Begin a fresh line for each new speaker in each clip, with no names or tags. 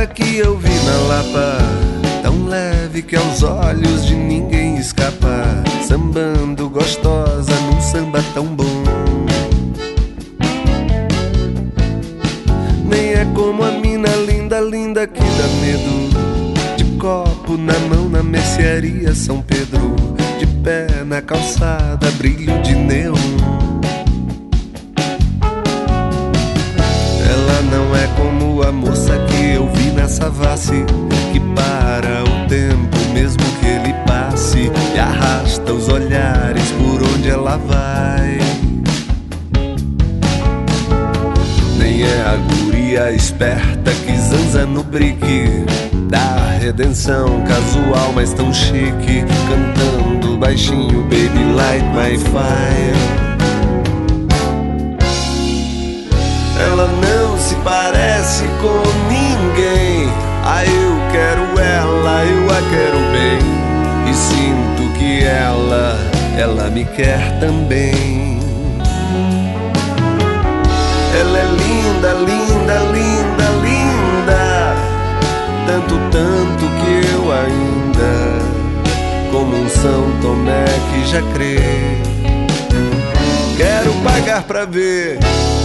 ela que eu vi na Lapa, tão leve que aos olhos de ninguém escapa, sambando gostosa num samba tão bom. Nem é como a mina linda, linda que dá medo, de copo na mão na mercearia São Pedro, de pé na calçada, brilho de neon. Ela não é como a moça que eu vi na Savassi, que para o tempo mesmo que ele passe e arrasta os olhares por onde ela vai. Nem é a guria esperta que zanza no brique da redenção casual, mas tão chique, cantando baixinho Baby Light My Fire. Ela não se parece com ninguém. Ah, eu quero ela, eu a quero bem, e sinto que ela me quer também. Ela é linda, linda, linda, linda, tanto, tanto que eu ainda, como um São Tomé que já crê, quero pagar pra ver.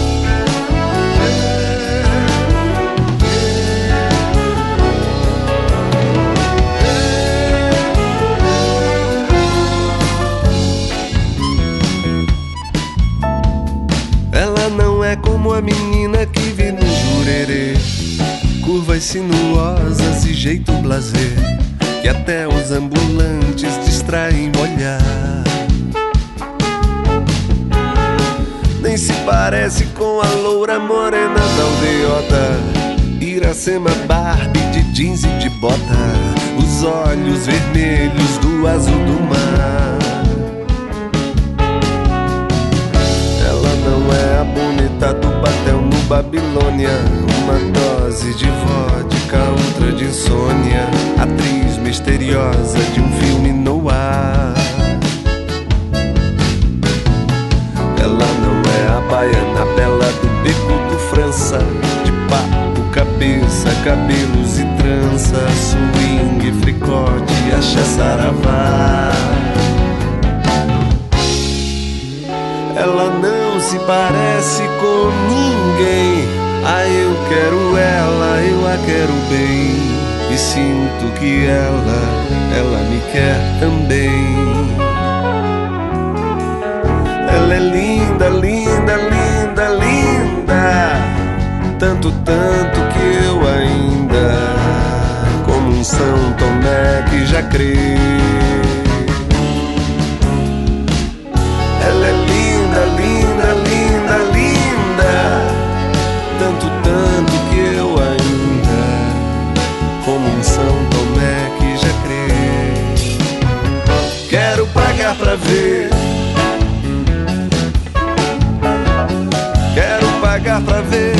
Ela não é como a menina que vi no Jurerê, curvas sinuosas e jeito blasé, que até os ambulantes distraem o olhar. Nem se parece com a loura morena da aldeota, Iracema Barbie de jeans e de bota, os olhos vermelhos do azul do mar. Ela não é a bonita do batel no Babilônia, uma dose de vodka, outra de insônia, atriz misteriosa de um filme no ar. Ela não é a baiana bela do beco do França, de papo, cabeça, cabelos e trança, swing, fricote, axé, saravá. Ela não se parece com ninguém. Ah, eu quero ela, eu a quero bem, e sinto que ela me quer também. Ela é linda, linda, linda, linda, tanto, tanto que eu ainda, como um São Tomé que já crê. Ela é linda, linda, linda, linda, tanto, tanto que eu ainda, como um São Tomé que já crê, quero pagar pra ver. Quero pagar pra ver.